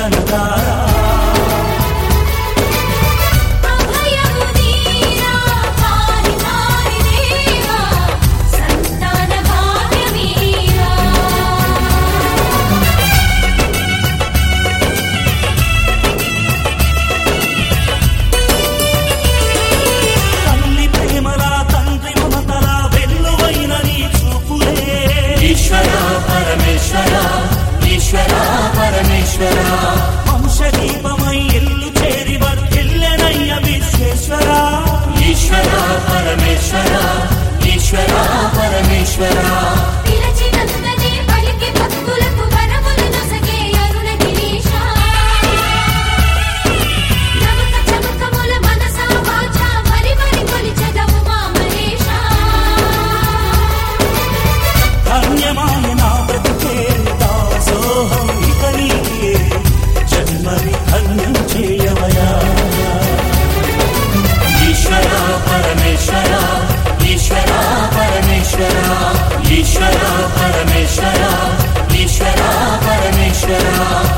గణదారా వంశదీపమై ఇల్లు చేరి వర్ధిల్లెనయ్య విశ్వేశ్వర ఈశ్వర పరమేశ్వర ఈశ్వర పరమేశ్వర పిలచినంతనే పలికి భక్తులకు వరములు నొసగే అరుణగిరీశ నమక చమకముల మనసా వాచా మరి మరి కొలిచెదవు మా మహేశ ధన్యమాయ నా బ్రతుకే దాసోహం ఇక నీకే జన్మని ధన్యం చేయవయా ఈశ్వర పరమేశ్వర ఈశ్వర పరమేశ్వర ఈశ్వర పరమేశ్వర ఈశ్వర పరమేశ్వర